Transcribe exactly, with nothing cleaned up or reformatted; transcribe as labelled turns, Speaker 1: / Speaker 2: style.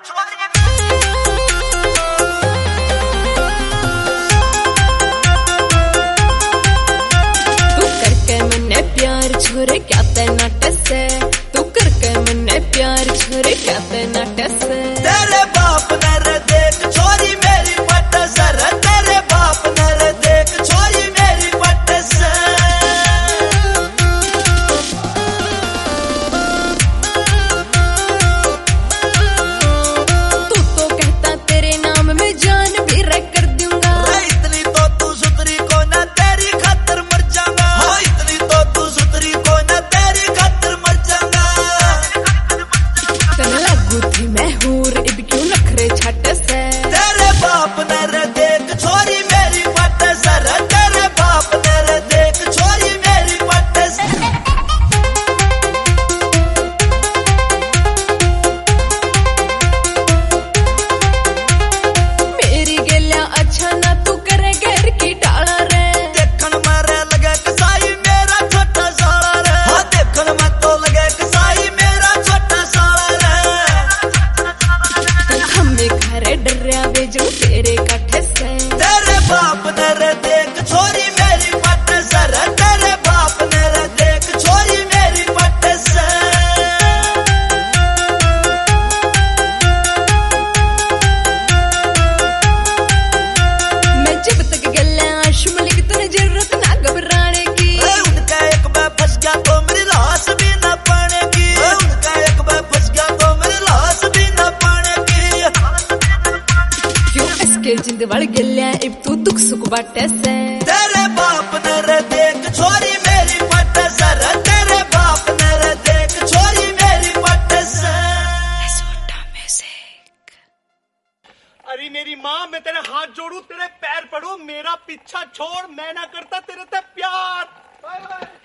Speaker 1: छोरे क्या ते नाटस है, तू करके मन्ने प्यार छोरे क्या ते नाटस है।
Speaker 2: तेरे बाप ने रे देख छोरी मेरी पटस रे, तेरे बाप ने रे देख छोरी मेरी पटस।
Speaker 1: तू तो कहता तेरे नाम में जान भी रख कर दूंगा।
Speaker 2: इतनी तो तू सुतरी को ना तेरी खातर मर जाऊंगा। हाँ इतनी तो तू सुतरी को ना तेरी खातर मर जाऊंगा।
Speaker 1: तने लागू थी मैं हूर इब क्यों नखरे छाटस है।
Speaker 2: तेरे बाप ने रे देख छोरी मेरी पटस रे, तेरे बाप ने रे देख छोरी मेरी पटस।
Speaker 1: मेरी गेल्या अच्छा ना तू करे घर की डाला रे।
Speaker 2: देखन मारे लगे कसाई मेरा छोटा साला रे। हाँ देखन में तो लगे कसाई मेरा छोटा साला रे।
Speaker 1: हमें घरे डरिया बेजू तेरे कठे से।
Speaker 2: तेरे बाप ने रे देख छोरी मेरी पटस रे, तेरे बाप ने रे देख छोरी मेरी पटस।
Speaker 1: मैं जब तक गले आशुम लिख तुने जरूरत ना घबराने की।
Speaker 2: उनका एक बार फंस गया तो मेरी लाश भी न पाने की। उनका एक बार फंस गया तो मेरी लाश भी न पाने की।
Speaker 1: क्यों इसके जिंद बढ़ गया इब तू दुख सुख बाटे से।
Speaker 2: तेरे बाप ने रे देख छोरी मेरी पटस रे, तेरे बाप ने रे देख छोरी मेरी पटस।
Speaker 3: अरे मेरी माँ मैं तेरे हाथ जोड़ू, तेरे पैर पड़ू, मेरा पीछा छोड़, मैं ना करता तेरे से प्यार। Bye bye.